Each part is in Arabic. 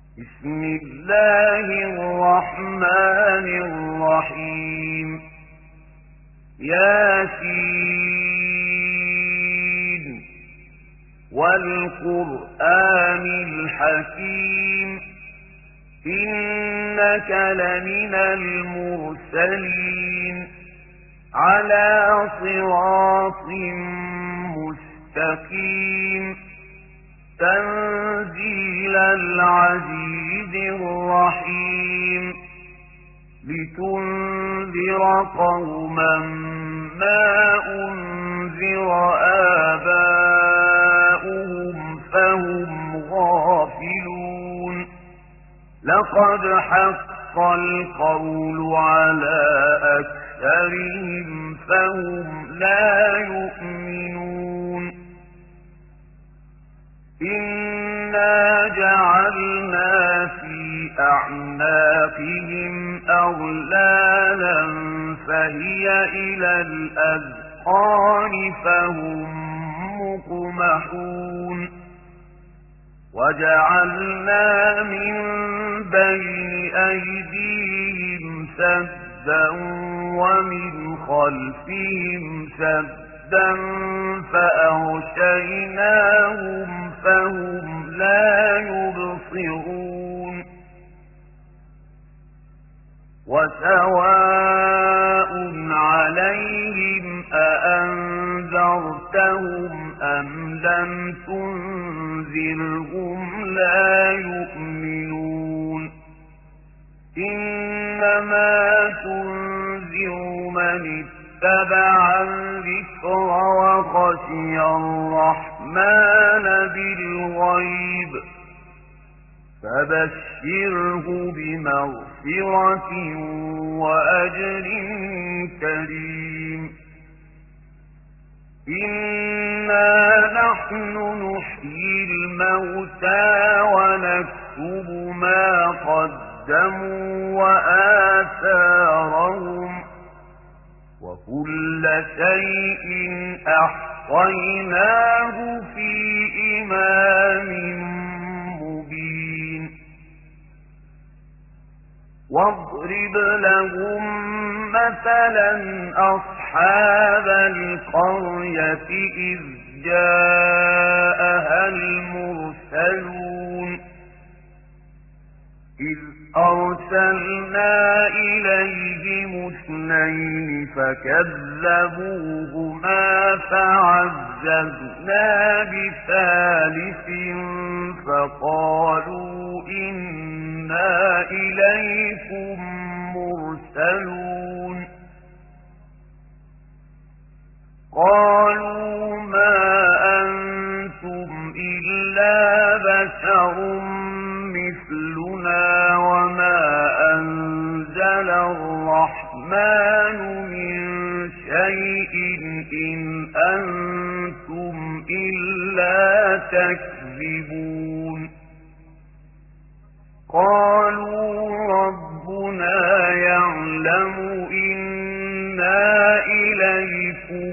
بسم الله الرحمن الرحيم ياسين والقرآن الحكيم إنك لمن المرسلين على صراط مستقيم تنزيل العزيز الرحيم لتنذر قوما ما أنذر آباؤهم فهم غافلون لقد حق القول على أكثرهم فهم لا يؤمنون إنا جعلنا في أعناقهم أغلالا فهي إلى الأذقان فهم مقمحون وجعلنا من بين أيديهم سدا ومن خلفهم سدا فأغشيناهم فهم لا يبصرون وسواء عليهم أأنذرتهم أم لم تنذرهم لا يؤمنون إنما تنذر من اتبع الذكر وخشي الرحمن بالغيب فبشره بمغفرة وأجر كريم إنا نحن نحيي الموتى ونكتب ما قدموا وآثارهم وكل شيء أحصيناه في إمام مبين واضرب لهم مثلا أصحاب القرية إذ جاءها المرسلون إذ أرسلنا إليهم اثنين فكذبوهما فعززنا بثالث فقالوا إنا إليكم مرسلون قالوا ما أنتم إلا بشر مثلنا وما أنزل الرحمن من شيء إن أنتم إلا تكذبون قالوا ربنا يعلم إنا إليكم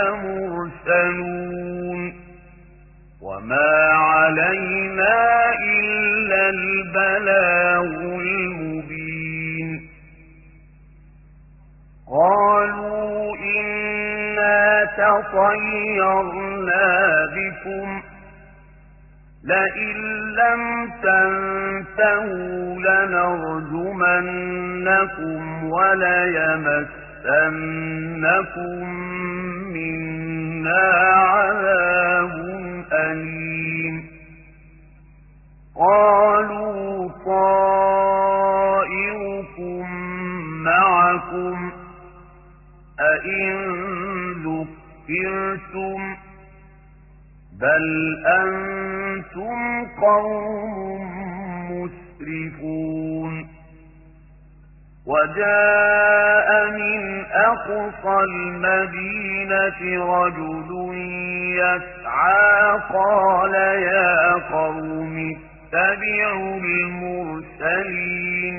لمرسلون وما علينا إلا البلاغ المبين قالوا إنا تطيرنا بكم لئن لم تنتهوا لنرجمنكم وليمسنكم منا عذاب أليم قالوا طائركم معكم أئن ذكرتم بل أنتم قوم مسرفون وجاء من أقصى المدينة رجل يسعى قال يا قوم اتبعوا المرسلين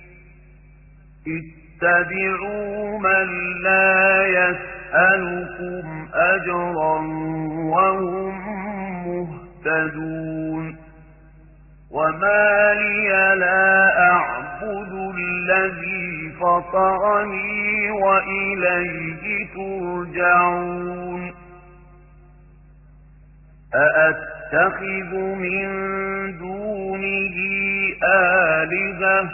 اتبعوا من لا يسألكم أجرا وهم مهتدون وما لي لا أعبد الذي فطرني وإليه ترجعون أأتخذ من دونه آلهة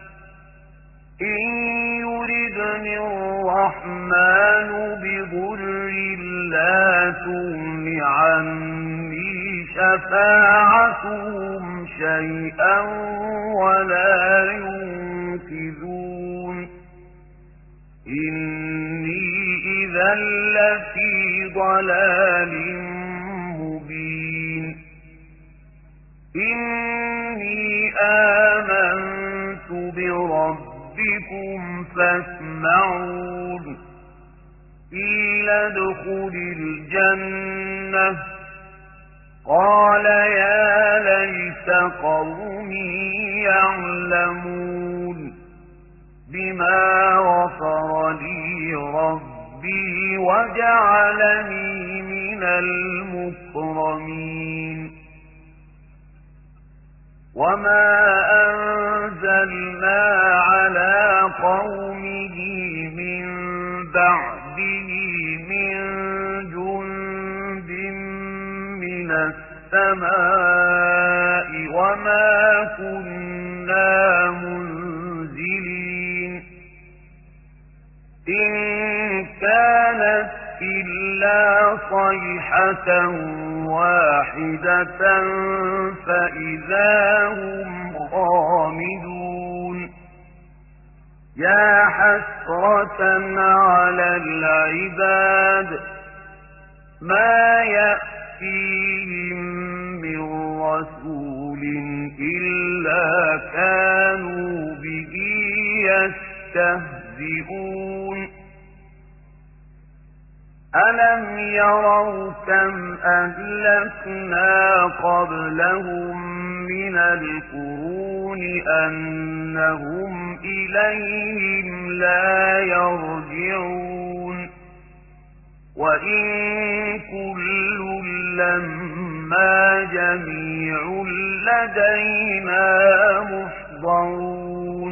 إن يردني الرحمن بضر لا تغن عني شفاعتهم شيئا ولا ينقذون إني إذا لفي ضلال مبين إني آمنت بربكم فاسمعون قيل ادخل الجنة قال يا ليت قومي يعلمون بما غفر لي ربي وجعلني من المكرمين وما أنزلنا على قومه من بعده من جند من السماء وما كنا منزلين إن كانت إلا صيحة واحدة فإذا هم خامدون يا حسرة على العباد ما يأتيهم من رسول إلا كانوا به يستهزئون ألم يروا كم أهلكنا قبلهم من القرون أنهم إليهم لا يرجعون وإن كل لما جميع لدينا محضرون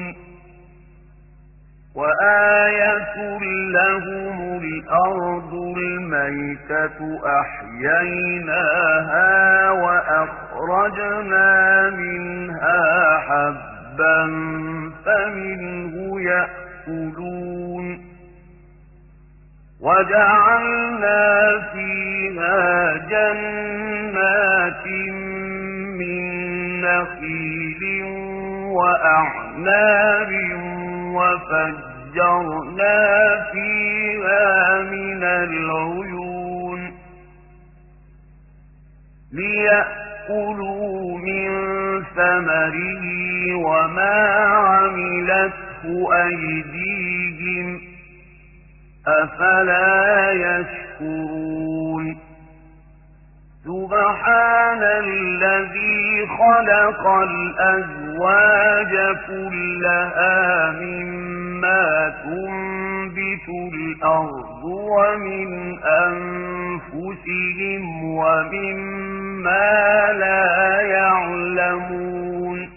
وآية لهم الأرض الميتة أحييناها وأخرجنا منها حبا فمنه يأكلون وجعلنا فيها جنات من نخيل وأعناب وفجرنا فيها من العيون ليأكلوا من ثمره وما عملته أيديهم أفلا يشكرون سبحان الذي خلق الأزواج كلها مما تنبت الأرض ومن أنفسهم ومما لا يعلمون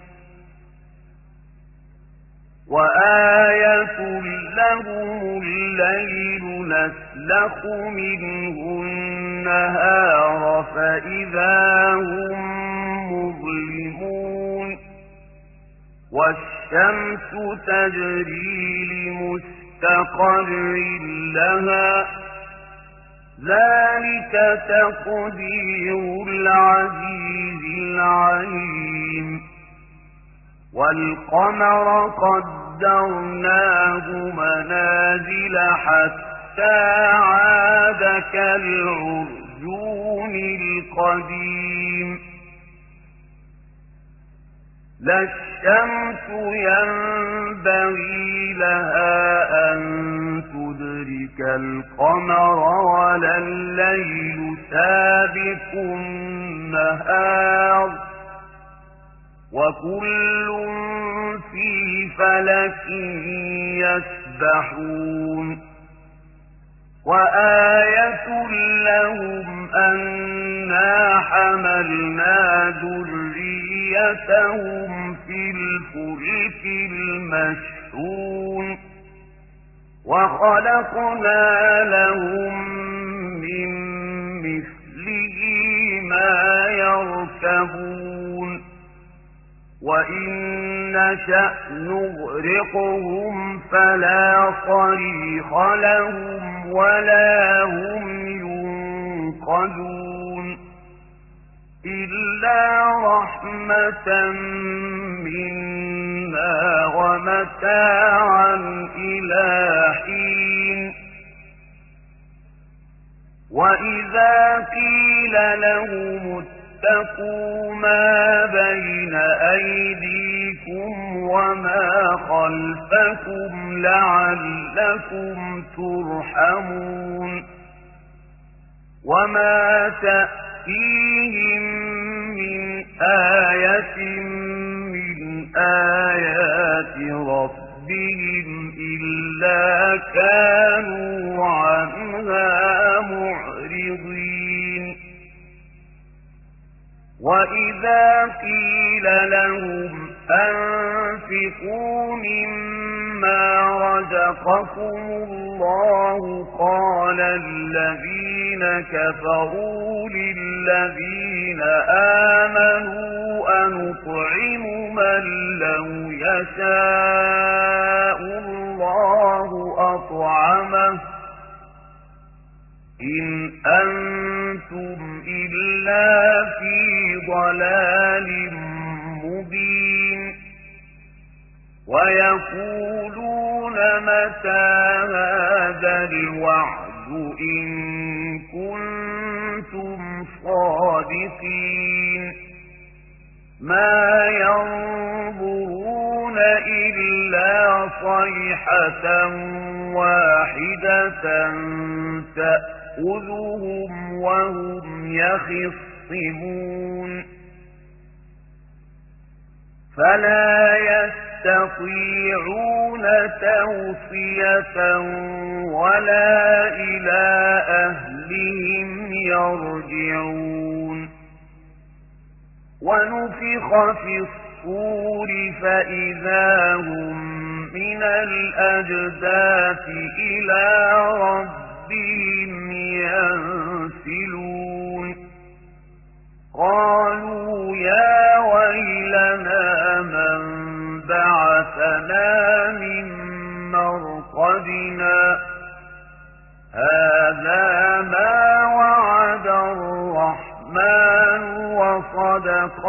وآية لهم الليل نسلخ منه النهار فإذا هم مظلمون والشمس تجري لمستقر لها ذلك تقدير العزيز العليم والقمر قدرناه منازل حتى عاد كالعرجون القديم لا الشمس ينبغي لها أن تدرك القمر ولا الليل سابق النهار وكل في فلك يسبحون وآية لهم أنا حملنا ذرية وذريتهم في الفلك المشحون وخلقنا لهم من مثله ما يركبون وإن نشأ نغرقهم فلا صريخ لهم ولا هم ينقذون إلا رحمة منا ومتاعا إلى حين وإذا قيل لهم اتقوا ما بين أيديكم وما خلفكم لعلكم ترحمون وما تأتيهم من آية من آيات ربهم إلا كانوا عنها معرضين وإذا قيل لهم أنفقوا مما رزقكم الله قال الذين كفروا للذين آمنوا أنطعم من لو يشاء الله أطعمه إن أنتم إلا في ضلال مبين ويقولون متى هذا الوعد إن كنتم صادقين ما ينظرون إلا صيحة واحدة تأخذهم وهم يخصمون فلا يستطيعون توصية ولا إلى أهلهم يرجعون ونفخ في الصور فإذا هم من الأجداث إلى ربهم ينسلون قالوا يا ويلنا من بعثنا من مرقدنا هذا ما وعد الرحمن وصدق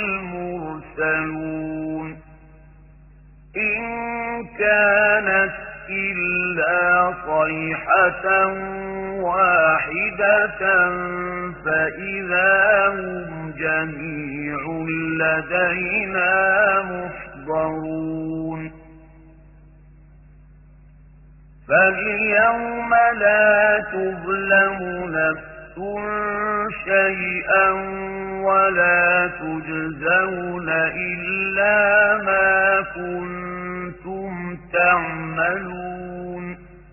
المرسلون إن كانت إلا صيحة واحدة فإذا هم جميع لدينا محضرون فاليوم لا تظلم نفس شيئا ولا تجزون إلا ما كنتم تعملون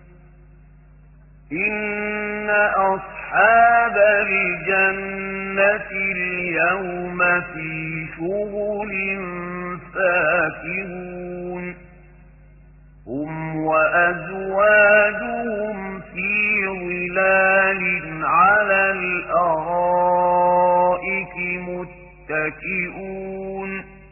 إن أصحاب الجنة اليوم في شغل فاكهون هم وأزواجهم في ظلال على الأرائك متكئون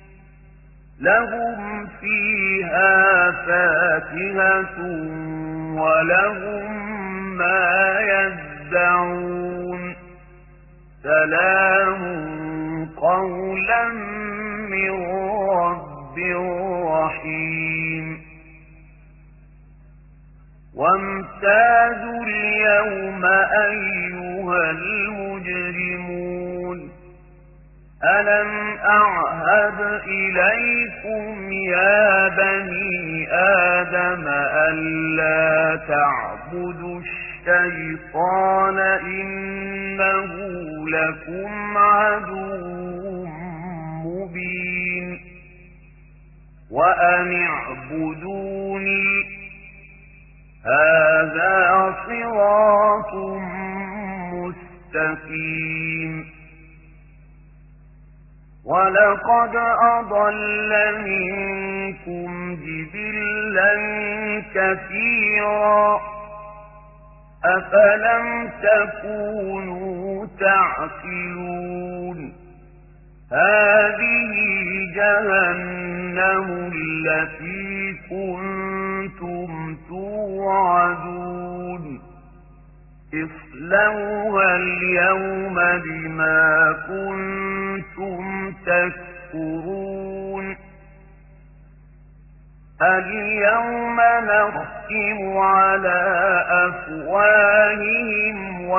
لهم فيها فاكهة ولهم ما يدعون سلام قولا من رب رحيم وامتازوا اليوم أيها المجرمون ألم أعهد إليكم يا بني آدم ألا تعبدوا الشيطان إنه لكم عدو مبين وأن اعبدوني هذا صراط مستقيم ولقد أضل منكم جبلا كثيرا أفلم تكونوا تعقلون هذه جهنم التي كنتم توعدون اصلوها اليوم بما كنتم تكفرون اليوم نختم على أفواههم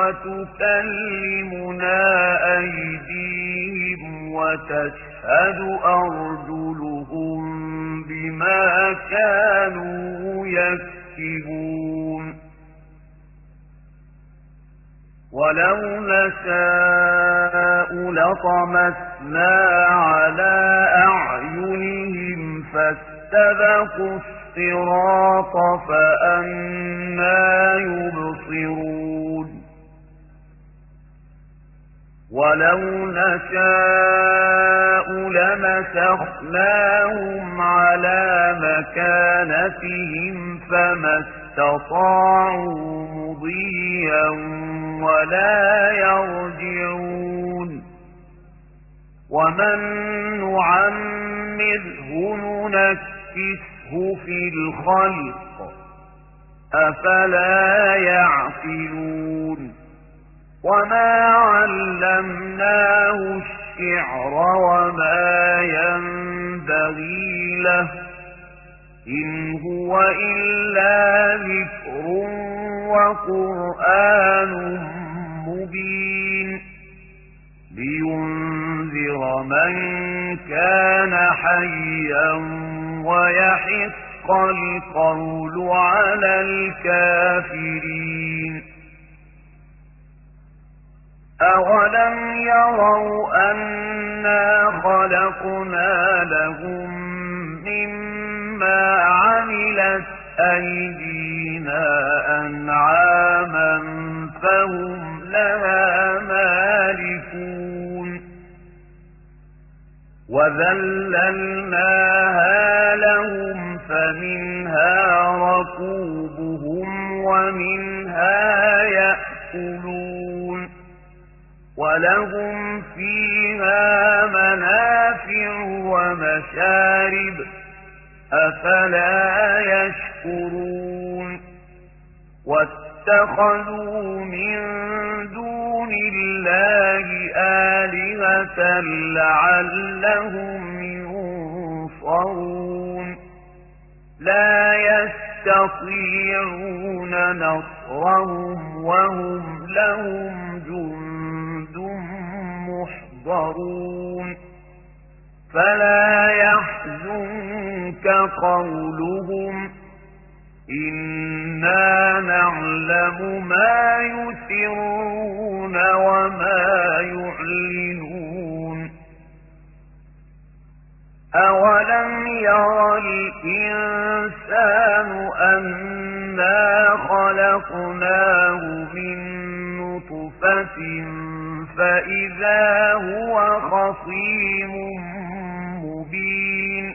وتكلمنا أيديهم وتشهد أرجلهم بما كانوا يكسبون ولو نشاء لطمسنا على أعينهم فاستبقوا الصراط فأنى يبصرون ولو نشاء لمسخناهم على مكانتهم فما استطاعوا مضيا ولا يرجعون ومن نعمره ننكسه في الخلق أفلا يعقلون وما علمناه الشعر وما ينبغي له إن هو إلا ذكر وقرآن مبين لينذر من كان حيا ويحق القول على الكافرين أولم يروا أنا خلقنا لهم مما عملت أيدينا أنعاما فهم لها مالكون وذللناها لهم فمنها ركوبهم ومنها يأكلون ولهم فيها منافع ومشارب أفلا يشكرون واتخذوا من دون الله آلهة لعلهم ينصرون لا يستطيعون نصرهم وهم لهم جند محضرون فلا يحزنك قولهم إنا نعلم ما يسرون وما يعلنون أولم ير الإنسان أنا خلقناه من نطفة فإذا هو خصيم مبين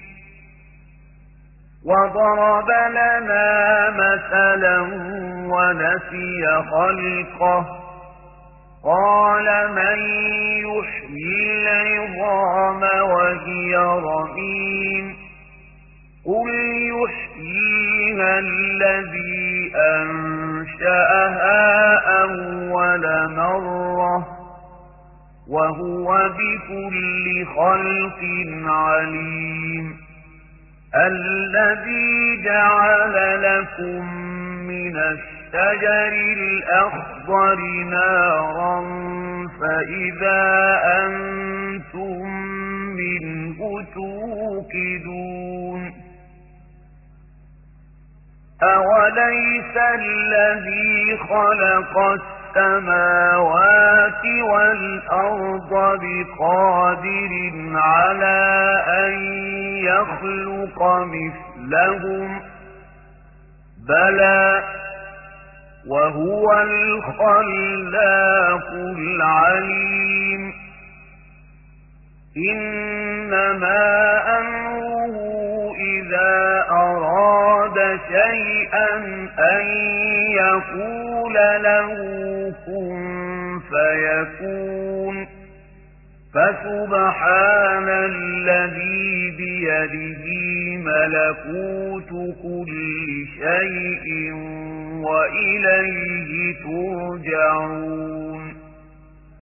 وضرب لنا مثلا ونسي خلقه قال من يحيي العظام وهي رميم قل يحييها الذي أنشأها أول مرة وهو بكل خلق عليم الذي جعل لكم من الشجر الأخضر نارا فإذا أنتم منه توقدون أوليس الذي خلق السماوات والأرض بقادر على أن يخلق مثلهم بلى وهو الخلاق العليم إنما أمره إذا أراد شيئا أن يقول له كن فيكون فسبحان الذي بيده ملكوت كل شيء وإليه ترجعون